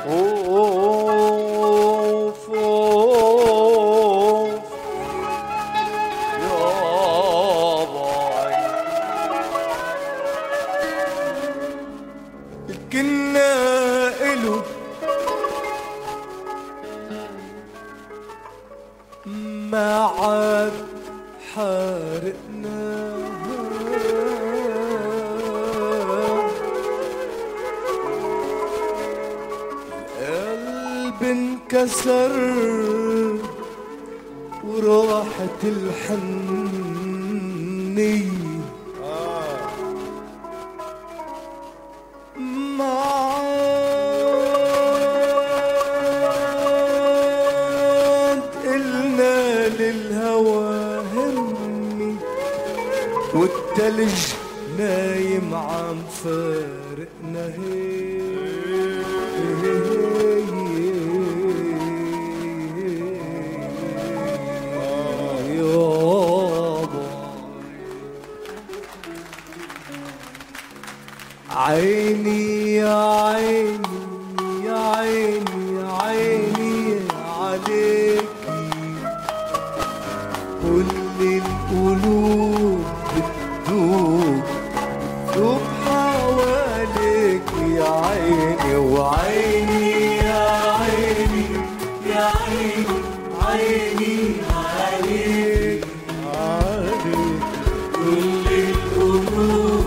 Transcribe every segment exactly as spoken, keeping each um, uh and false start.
اوف اوف ياباي كنا إلو ما عاد حارقنا القلب انكسر وراحت الحنية ما عاد قلنا للهوى همي والتلج نايم عم فارقنا هي عيني يا عيني يا عيني يا عيني عليكي كل القلوب بتدوب بتدوب حواليك يا عيني وعيني يا عيني يا عيني عيني عليك عليك كل القلوب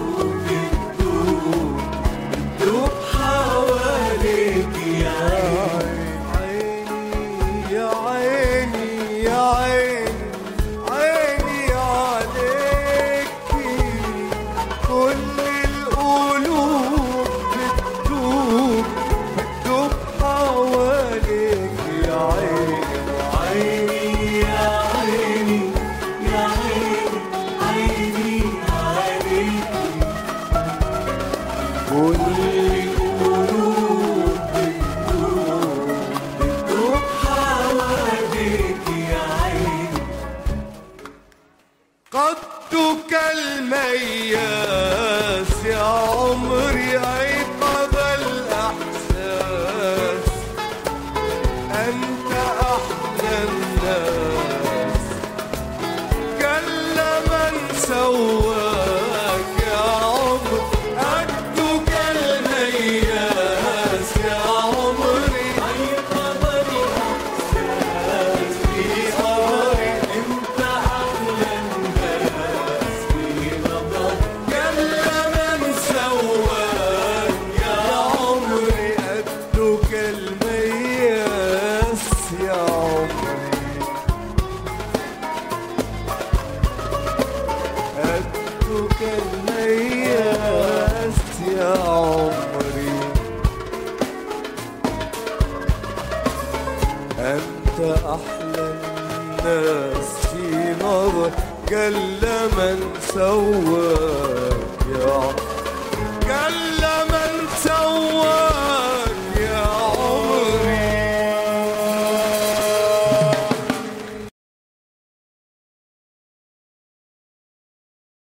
قدك المياس يا عمري أيقظ الأحساس أنت أحلى الناس كل من سواك يا عمري قدك المياس يا عمري أيقظ الأحساس في قمري أنت أحلى المياس يا عمري أنت أحلى الناس في نظر قل من سواك يا قل